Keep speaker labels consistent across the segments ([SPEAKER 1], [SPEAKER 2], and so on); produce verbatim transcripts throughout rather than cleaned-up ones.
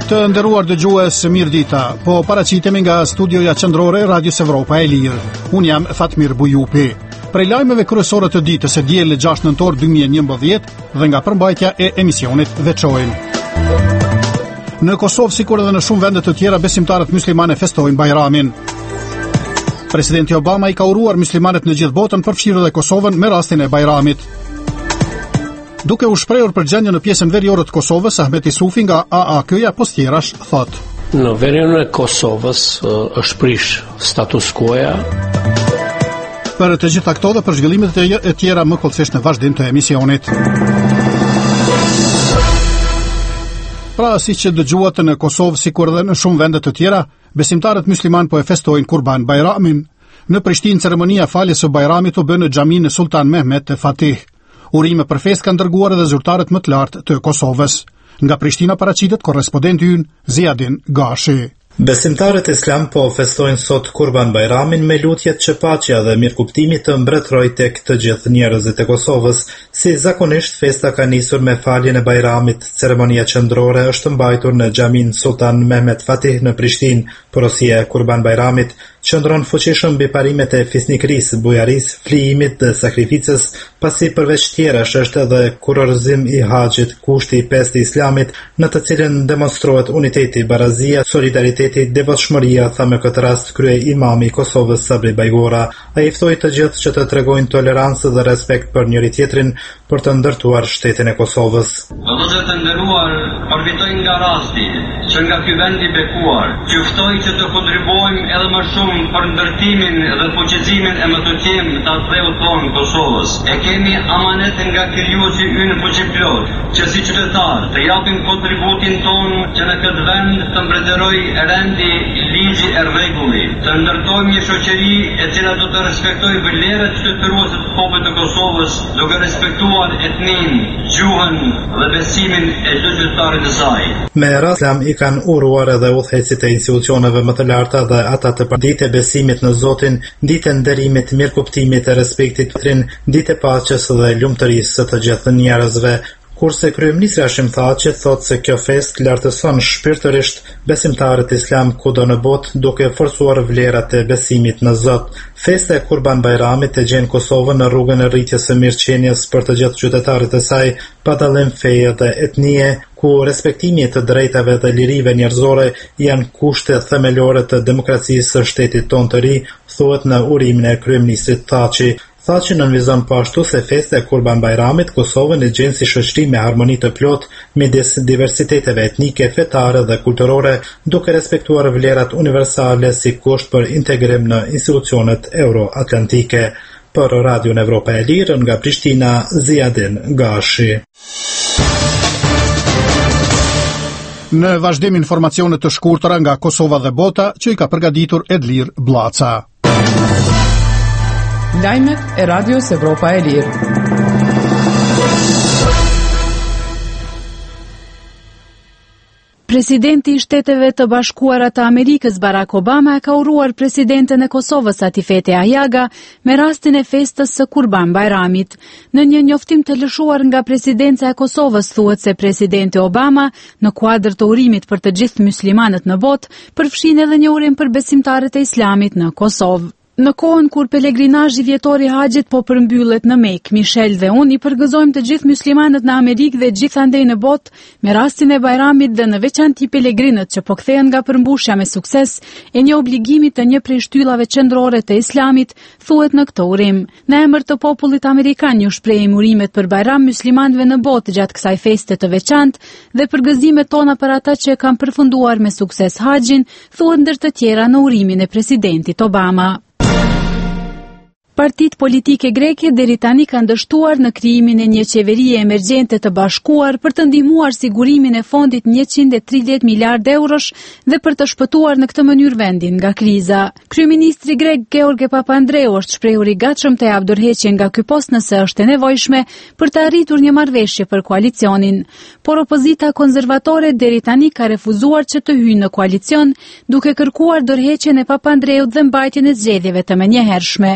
[SPEAKER 1] Të nderuar dëgjues, mirëdita. Po paraqitemi nga studioja qendrore e Radios Evropa e Lirë. Unë jam Fatmir Bujupi. Prej lajmeve kryesore të ditës së diel gjashtë nëntor dy mijë e njëmbëdhjetë dhe nga përmbajtja e emisionit veçojnë. Në Kosovë, sikur edhe në shumë vende të tjera, besimtarët muslimane festojnë Bajramin. Presidenti Obama i ka uruar muslimanët në gjithë botën, përfshirë edhe Kosovën, me rastin e Bajramit. Duke u shprehur për gjendjen në pjesën veriore të Kosovës, Ahmeti Sufi nga A A K-ja Postjerash thot:
[SPEAKER 2] Në veriun e Kosovës uh, është prish status quo-ja.
[SPEAKER 1] Për të gjitha këto dhe për zhvillimet e tjera më kollësisht në vazhdim të emisionit. Pra, si që dëgjuat, në Kosovë, sikur dhe në shumë vende të tjera, besimtarët musliman po e festojnë Kurban Bajramin. Në Prishtinë, ceremonia faljes së Bajramit u bë në xhaminë e Sultan Mehmet te Fatih. Urime për festë kanë dërguar edhe zyrtarët më të lartë të Kosovës. Nga Prishtina paraqitet korrespondenti ynë Ziadin Gashi.
[SPEAKER 3] Besimtarët islam po festojnë sot Kurban Bajramin me lutjet që paqja dhe mirëkuptimi të mbretërojë tek të gjithë njerëzit e Kosovës. Si zakonisht, festa ka nisur me faljen e Bajramit. Ceremonia qendrore është mbajtur në xhamin Sultan Mehmet Fatih në Prishtinë. Porosia e Kurban Bajramit qëndron fuqishëm mbi parimet e fisnikërisë, bujarisë, flijimit dhe sakrificës, pasi përveç tjerash është edhe kurorëzim i haxhit, kushti i pestë i islamit, në të cilën demonstrohet uniteti, barazia, solidariteti, devotshmëria, tha me këtë rast krye imami i Kosovës Sabri Bajgora. Ai ftoi të gjithë që të tregojnë tolerancë dhe respekt për njëri tjetrin për të ndërtuar shtetin e Kosovës.
[SPEAKER 4] Vëllezër të nderuar, përfitoj nga rasti që nga ky vend i bekuar, që ftoj që të kontribuojmë edhe më shumë për ndërtimin dhe fuqizimin e më të qemë të atëdheut tonë Kosovës. E kemi amanet nga krijuesi ynë fuqiplot, që si qytetar të japim kontributin tonë që në këtë vend të mbretëroj rendi i ligji e rregulli, të ndërtojmë një shoqëri e cila do të respektojë vlerat shtetërore të popullit të Kosovës, duke respektuar etnin, gjuhën dhe besimin e çdo qytetari të saj.
[SPEAKER 3] Me rast islam i kanë uruar edhe udhëheqësit e institucioneve më të larta dhe ata të ditë e besimit në Zotin, ditë e nderimit, mirëkuptimit e respektit trin, ditë e paqes dhe lumturisë së të gjithë njerëzve. Kurse kryeministri Hashim Thaçi thotë se kjo festë lartëson shpirtërisht besimtarët islam kudo në botë, duke forcuar vlerat e besimit në Zot. Festa e Kurban Bajramit e gjen Kosovën në rrugën e rritjes së mirëqenies për të gjithë qytetarët e saj, pa dallim feje dhe etnie, ku respektimi të drejtave dhe lirive njerëzore janë kushte themelore të demokracisë së shtetit tonë të ri, thuhet në urimin e kryeministrit Thaçi. Thaçi nënvizon po ashtu se festa e Kurban Bajramit Kosovën e gjen si shoqëri me harmoni të plot midis diversiteteve etnike, fetare dhe kulturore, duke respektuar vlerat universale si kusht për integrim në institucionet euroatlantike. Për Radion Evropa e Lirë, nga Prishtina, Ziadin Gashi.
[SPEAKER 1] Në vazhdim informacione të shkurtëra nga Kosova dhe bota që i ka përgatitur Edlir Blaca.
[SPEAKER 5] Lajmet e Radios Evropa e Lirë.
[SPEAKER 6] Presidenti i Shteteve të Bashkuara të Amerikës Barack Obama ka uruar presidenten e Kosovës Atifete Ahjaga me rastin e festës së Kurban Bajramit. Në një njoftim të lëshuar nga presidenca e Kosovës thuhet se presidenti Obama, në kuadër të urimit për të gjithë muslimanët në botë, përfshin edhe një urim për besimtarët e islamit në Kosovë. Në kohën kur pelegrinazhi vjetor i haxhit po përmbyllet në Mekë, Michel dhe unë i përgëzojmë të gjithë muslimanët në Amerikë dhe gjithandej në botë me rastin e Bajramit dhe në veçantë pelegrinët që po kthehen nga përmbushja me sukses e një obligimi të një prej shtyllave qendrore të Islamit, thuhet në këtë urim. Në emër të popullit amerikan ju shprehim urimet për Bajram muslimanëve në botë gjatë kësaj feste të veçantë dhe përgëzimet tona për ata që e kanë përfunduar me sukses haxhin, thuhet ndër të tjera në urimin e presidentit Obama. Partitë politike greke deri tani kanë dështuar në krijimin e një qeverie emergjente të bashkuar për të ndihmuar sigurimin e fondit njëqind e tridhjetë miliardë eurosh dhe për të shpëtuar në këtë mënyrë vendin nga kriza. Kryeministri grek George Papandreou është shprehur i gatshëm të japë dorëheqje nga ky post nëse është e nevojshme për të arritur një marrëveshje për koalicionin. Por opozita konservatore deri tani ka refuzuar që të hyjë në koalicion, duke kërkuar dorëheqjen e Papandreut dhe mbajtjen e zgjedhjeve të menjëhershme. Në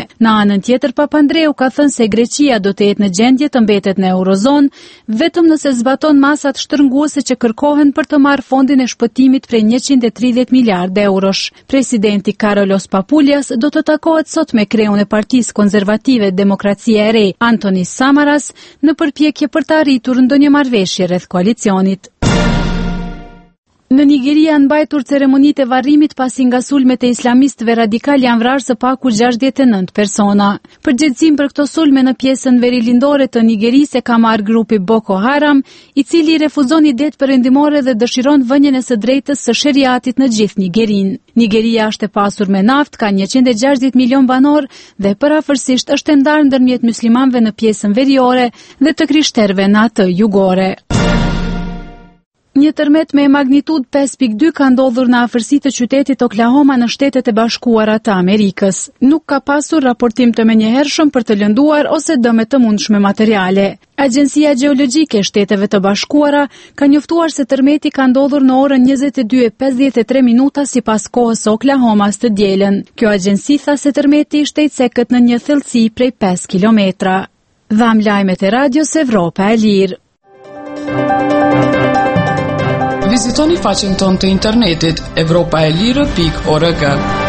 [SPEAKER 6] Anën tjetër, Papandreou ka thënë se Greqia do të jetë në gjendje të mbetet në Eurozon vetëm nëse zbaton masat shtrënguese që kërkohen për të marrë fondin e shpëtimit prej njëqind e tridhjetë miliardë eurosh. Presidenti Karolos Papoulias do të takohet sot me kreun e Partisë Konservative Demokracia e Re, Antonis Samaras, në përpjekje për të arritur ndonjë marrëveshje rreth koalicionit. Në Nigeri janë mbajtur ceremonitë e varrimit pasi nga sulmet e islamistëve radikal janë vrarë së paku gjashtëdhjetë e nëntë persona. Përgjegjësinë për këto sulme në pjesën verilindore të Nigerisë e ka marrë grupi Boko Haram, i cili refuzon idetë perëndimore dhe dëshiron vënien e së drejtës së sheriatit në gjithë Nigerinë. Nigeria është e pasur me naftë, ka njëqind e gjashtëdhjetë milion banor dhe përafërsisht është e ndarë ndërmjet muslimanëve në pjesën veriore dhe të krishterëve në atë jugore. Një tërmet me magnitud pesë pikë dy ka ndodhur në afërsi të qytetit Oklahoma në Shtetet e Bashkuara të Amerikës. Nuk ka pasur raportim të menjëhershëm për të lënduar ose dëme të mundshme materiale. Agjencia Gjeologjike e Shteteve të Bashkuara ka njoftuar se tërmeti ka ndodhur në orën njëzet e dy e pesëdhjetë e tre minuta sipas kohës së Oklahomas të dielën. Kjo agjenci tha se tërmeti ishte i cekët në një thellësi prej pesë kilometra. Dham lajmet e Radios Evropa e Lirë.
[SPEAKER 5] Vizitoni faqen tonë të internetit evropaelire pikë org.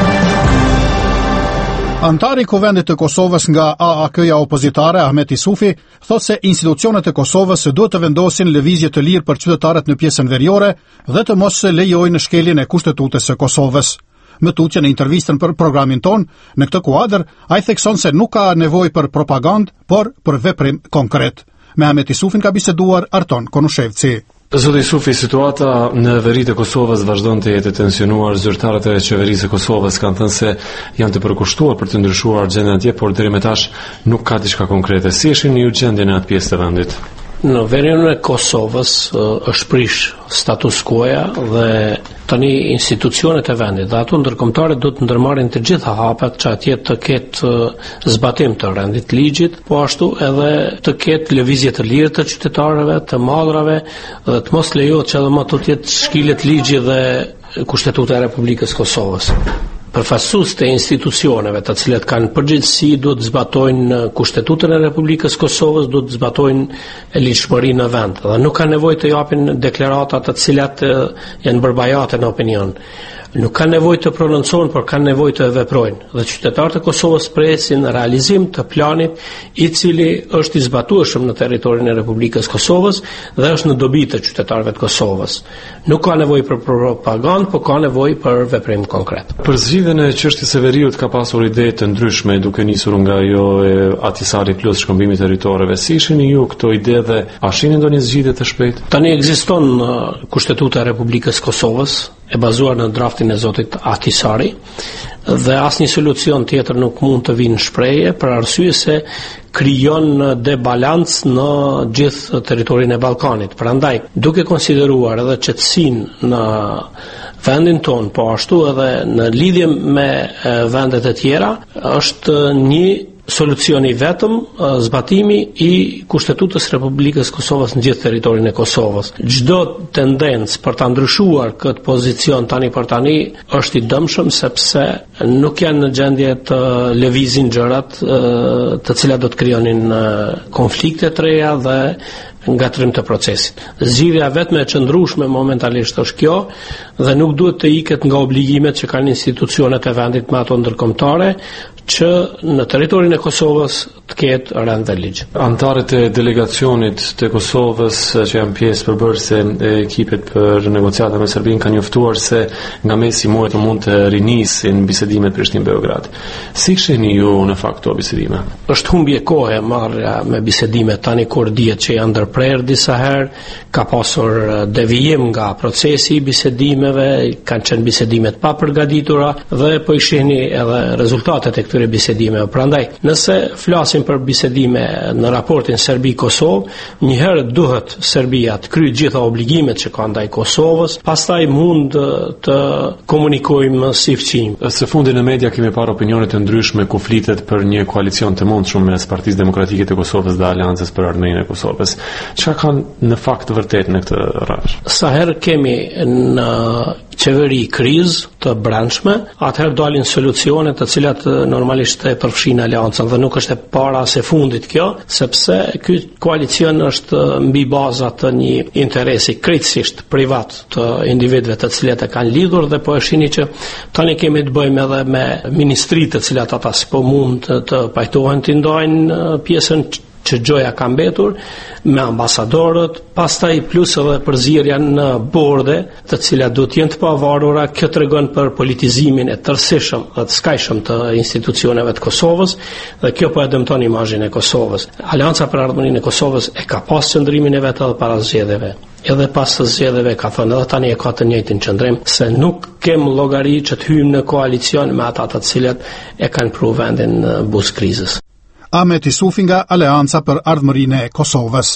[SPEAKER 1] Antari i Kuvendit të Kosovës nga A A K-ja opozitare Ahmet Isufi thot se institucionet e Kosovës duhet të vendosin lëvizje të lirë për qytetarët në pjesën veriore dhe të mos lejojnë shkeljen e kushtetutës së Kosovës. Më tutje në intervistën për programin ton, në këtë kuadër, ai thekson se nuk ka nevojë për propagandë, por për veprim konkret. Me Ahmet Isufin ka biseduar Arton Konushevci.
[SPEAKER 7] Zoti Isufi, situata në veritë e Kosovës vazhdon të jetë tensionuar. Zyrtarët e qeverisë së Kosovës kanë thënë se janë të përkushtuar për të ndryshuar gjendjen atje, por deri më tash nuk ka diçka konkrete. Si shihni ju gjendjen e atë pjesë të vendit?
[SPEAKER 2] Në veriun e Kosovës është prish status quo-ja dhe tani institucionet e vendit dhe ato ndërkombëtare do të ndërmarrin të gjitha hapet që atje të ketë zbatim të rendit ligjit, po ashtu edhe të ketë lëvizje të lirë të qytetarëve, të madrave dhe të mos lejohet që edhe më të jetë shkilet ligji dhe kushtetuta e Republikës Kosovës. Përfaqësues të institucioneve të cilat kanë përgjegjësi do të zbatojnë kushtetutën e Republikës Kosovës, do të zbatojnë ligjshmërinë në vend dhe nuk kanë nevojë të japin deklarata të cilat janë barbajate në opinion. Nuk kanë nevojë të prononcohen, por kanë nevojë të veprojnë. Dhe qytetarët e Kosovës presin realizim të planit i cili është i zbatueshëm në territorin e Republikës Kosovës dhe është në dobi të qytetarëve të Kosovës. Nuk ka nevojë për propagandë, por ka nevojë për veprim konkret.
[SPEAKER 7] Për zgjidhjen e çështjes së veriut ka pasur ide të ndryshme duke nisur nga ajo e Atisari plus shkëmbimi territoreve. Si shihni ju këto ide dhe a shihni ndonjë zgjidhje të shpejtë?
[SPEAKER 2] Tani ekziston kushtetuta e Republikës Kosovës e bazuar në draftin e zotit Atisari dhe asnjë solucion tjetër nuk mund të vinë në shprehje për arsye se krijon debalancë në gjithë territorin e Ballkanit. Prandaj, duke konsideruar edhe qetësinë në vendin ton, po ashtu edhe në lidhje me vendet e tjera, është një solucioni vetëm zbatimi i kushtetutës Republikës Kosovës në gjithë territorin e Kosovës. Çdo tendencë për ta ndryshuar këtë pozicion tani për tani është i dëmshëm sepse nuk janë në gjendje të lëvizin gjërat të cilat do të krijonin konflikte të reja dhe ngatrim të procesit. Zgjidhja vetme e qëndrueshme momentalisht është kjo dhe nuk duhet të iket nga obligimet që kanë institucionet e vendit me ato ndërkombëtare që në territorin e Kosovës të ketë rend dhe ligj.
[SPEAKER 7] Antarët e delegacionit të Kosovës që janë pjesë përbërëse e ekipit për negociata me Serbinë kanë njoftuar se nga mesi i muajit mund të rinisin bisedimet Prishtinë-Beograd. Si shihni ju në fakt këto bisedime?
[SPEAKER 2] Është humbje kohe marrja me bisedime tani kur dihet që janë ndërprerë disa herë, ka pasur devijim nga procesi i bisedimeve, kanë qenë bisedime të papërgatitura dhe po i shihni edhe rezultatet e këtyre bisedimeve. Prandaj, nëse flasim për bisedime në raportin Serbi-Kosovë, njëherë duhet Serbia të kryejë gjitha obligimet që ka ndaj Kosovës, pastaj mund të komunikojmë si fqim.
[SPEAKER 7] Së fundi në media kemi parë opinione të ndryshme ku flitet për një koalicion të mundshëm mes Partisë Demokratike të Kosovës dhe Aleancës për Ardhmërinë e Kosovës. Çka kanë në fakt të vërtetë në këtë rrafsh?
[SPEAKER 2] Sa herë kemi në qeveri krizë të brendshme, atëherë dalin solucione të cilat normalisht e përfshin aleancën dhe nuk është e para se fundit kjo, sepse ky koalicion është mbi baza të një interesi krejtësisht privat të individëve të cilët e kanë lidhur dhe po e shihni që tani kemi të bëjmë edhe me ministritë të cilat ata s'po mund të, të pajtohen të ndajnë pjesën që gjoja ka mbetur, me ambasadorët, pastaj plus edhe përzierja në borde, të cilat duhet jenë të pavarura. Kjo tregon për politizimin e tërësishëm dhe të skajshëm të institucioneve të Kosovës, dhe kjo po e dëmton imazhin e Kosovës. Aleanca për Ardhmërinë e Kosovës e ka pas qëndrimin e vet edhe para zgjedhjeve. Edhe pas të zgjedhjeve ka thënë, edhe tani e ka të njëjtin qëndrim, se nuk kem llogari që të hyjmë në koalicion me ata të cilët e kanë pru vendin në buzë krizës.
[SPEAKER 1] Ahmet Isufi nga Aleanca për Ardhmërinë e Kosovës.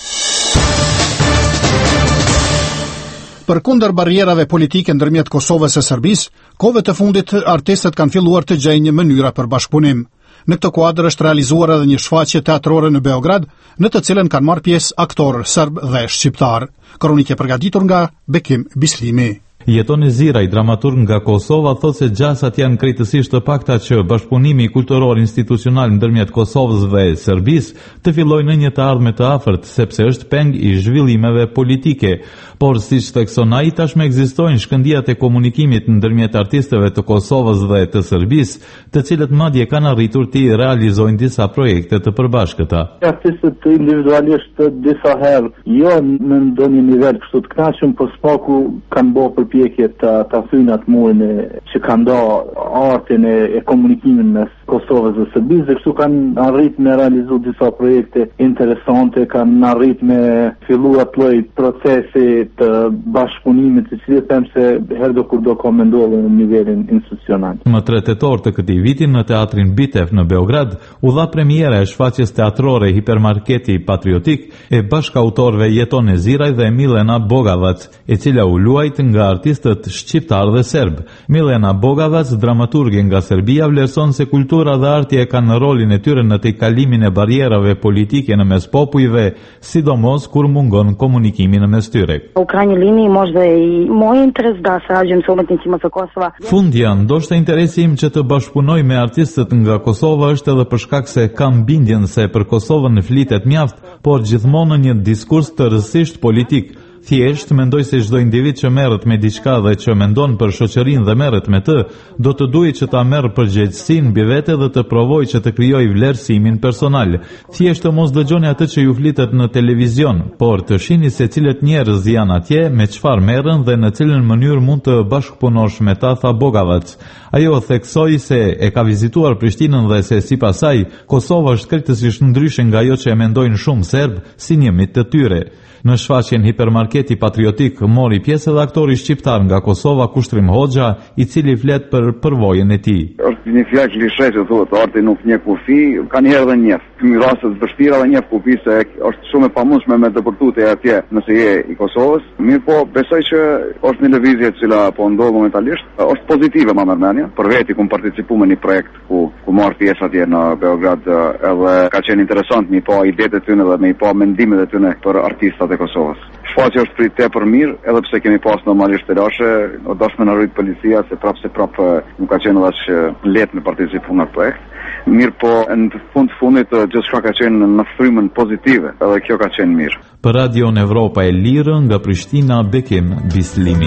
[SPEAKER 1] Përkundër barrierave politike ndërmjet Kosovës e Serbisë, kohëve të fundit artistët kanë filluar të gjejnë një mënyrë për bashkëpunim. Në këtë kuadër është realizuar edhe një shfaqje teatrore në Beograd, në të cilën kanë marrë pjesë aktorë serb dhe shqiptar. Kronikë e përgatitur nga Bekim Bislimi.
[SPEAKER 8] Jetoni Ziraj, dramaturg nga Kosova, thot se gjasat janë krejtësisht të pakta që bashkëpunimi kulturor institucional ndërmjet Kosovës dhe Serbisë të fillojë në një të ardhme të afërt, sepse është peng i zhvillimeve politike. Por siç thekson ai, tashmë ekzistojnë shkëndijat e komunikimit ndërmjet artistëve të Kosovës dhe të Serbisë, të cilët madje kanë arritur të realizojnë disa projekte të përbashkëta.
[SPEAKER 9] Artistët individualisht disa herë, jo në ndonjë nivel kështu të kënaqshëm, por spaku kanë bërë përpjekje të ta thynë atë murin që kanë do artin e, e komunikimin mes Kosovës dhe Serbisë, dhe kështu kanë arrit me realizu disa projekte interesante, kanë arrit me fillu atë lloj procesi të bashkëpunimit, të cilët them se herë do kur do ka me ndodhur në nivelin institucional.
[SPEAKER 8] Më tre tetor të këtij viti në teatrin Bitev në Beograd u dha premiera e shfaqjes teatrore Hipermarketi Patriotik e bashkautorëve Jetone Ziraj dhe Milena Bogavac, e cila u luajt nga artistët shqiptar dhe serb. Milena Bogavac, dramaturge nga Serbia, vlerëson se kultura dhe arti e kanë rolin e tyre në tejkalimin e barrierave politike në mes popujve, sidomos kur mungon komunikimi në mes tyre.
[SPEAKER 10] U krajnjoj liniji možda i moj interes da sarađujem sa umetnicima sa Kosova.
[SPEAKER 8] Fundja, ndoshta interesi im që të bashkëpunoj me artistët nga Kosova është edhe për shkak se kam bindjen se për Kosovën flitet mjaft, por gjithmonë në një diskurs të rësisht politik. Thjesht mendoj se çdo individ që merret me diçka dhe që mendon për shoqërinë dhe merret me të, do të duhet që ta merr përgjegjësinë mbi vete dhe të provojë që të krijojë vlerësimin personal. Thjesht të mos dëgjoni atë që ju flitet në televizion, por të shihni se cilët njerëz janë atje, me çfarë merren dhe në cilën mënyrë mund të bashkëpunosh me ta, tha Bogavac. Ajo theksoi se e ka vizituar Prishtinën dhe se sipas saj Kosova është krejtësisht ndryshe nga ajo që e mendojnë shumë serb si njëmit të tyre. Në shfaqjen Hipermarketi Patriotik mori pjesë edhe aktori shqiptar nga Kosova, Kushtrim Hoxha, i cili flet për përvojën e tij.
[SPEAKER 11] Është një fjalë klishe që thotë arti nuk njeh kufi, ka një herë dhe njeh. Në raste të vështira dhe njeh kufi se është shumë e pamundshme me depërtuar atje nëse je i Kosovës. Mirë po, besoj që është një lëvizje e cila po ndodh momentalisht, është pozitive më mërmendja. Për veti ku participuar në një projekt ku ku marr pjesë atje në Beograd, edhe ka qenë interesant me pa idetë e tyre dhe me pa mendimet e tyre për artistat e Kosovës. Shfaqja është prit tepër mirë, edhe pse kemi pas normalisht telashe, o dashme në rrit policia se prap se prap nuk ka qenë as lehtë në participu në projekt. Mirë po, në fund fundit gjithçka ka qenë në frymën pozitive, edhe kjo ka qenë mirë.
[SPEAKER 8] Për Radion Evropa e Lirë nga Prishtina, Bekim Bislimi.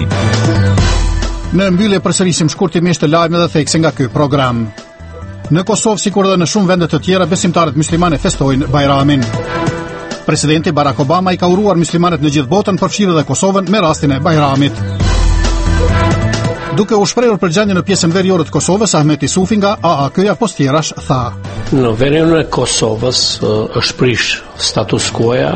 [SPEAKER 1] Në mbyllje përsërisim shkurtimisht të lajme dhe thekse nga ky program. Në Kosovë, sikur dhe në shumë vende të tjera, besimtarët muslimane festojnë Bajramin. Presidenti Barack Obama i ka uruar muslimanët në gjithë botën, përfshirë dhe Kosovën, me rastin e Bajramit. Duke u shprehur për gjendjen në pjesën veriore të Kosovës, Ahmet Isufi nga A A K-ja Postjerash tha:
[SPEAKER 2] Në veriun e Kosovës është prish status quo-ja.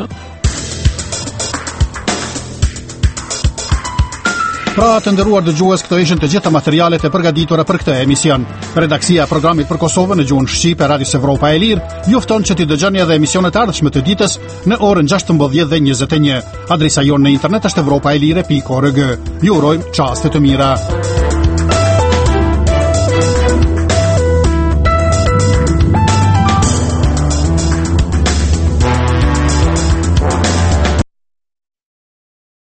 [SPEAKER 1] Pra të nderuar dëgjues, këto ishin të gjitha materialet e përgatitura për këtë emision. Redaksia e programit për Kosovën në gjuhën shqipe Radios Evropa e Lirë ju fton që t'i dëgjoni edhe emisionet e ardhshme të ditës në orën gjashtëmbëdhjetë dhe njëzet e një. Adresa jonë në internet është evropaelire pikë org. Ju urojmë çaste të mira.